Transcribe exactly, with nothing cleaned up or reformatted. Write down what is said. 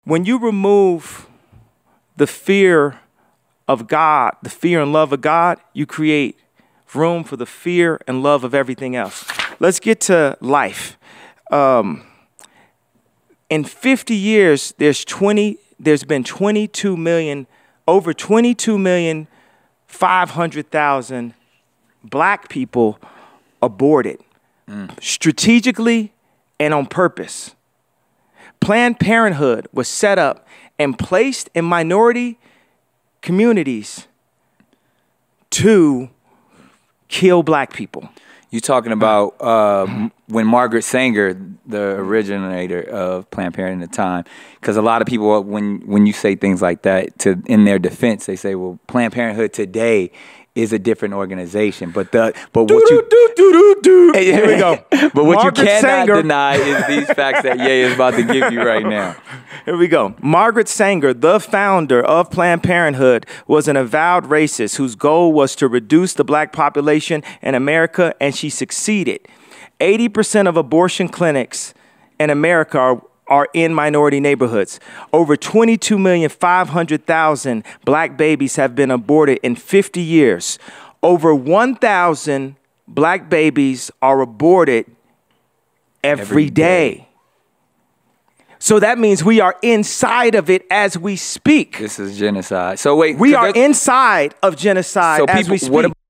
When you remove the fear of God, the fear and love of God, you create room for the fear and love of everything else. Let's get to life. Um, in fifty years, there's twenty. There's been twenty-two million, over twenty-two million, five hundred thousand black people aborted, mm. strategically and on purpose. Planned Parenthood was set up and placed in minority communities to kill black people. You're talking about uh, when Margaret Sanger, the originator of Planned Parenthood at the time, because a lot of people, when when you say things like that, to in their defense, they say, "Well, Planned Parenthood today is a different organization." But the but what you do do do do. Here we go. But what Margaret you cannot Sanger. deny is these facts that Ye is about to give you right now. Here we go. Margaret Sanger, the founder of Planned Parenthood, was an avowed racist whose goal was to reduce the black population in America, and she succeeded. eighty percent of abortion clinics in America are, are in minority neighborhoods. Over twenty-two million, five hundred thousand black babies have been aborted in fifty years. Over one thousand black babies are aborted every, every day. day. So that means we are inside of it as we speak. This is genocide. So wait, we are inside of genocide so as people, we speak. What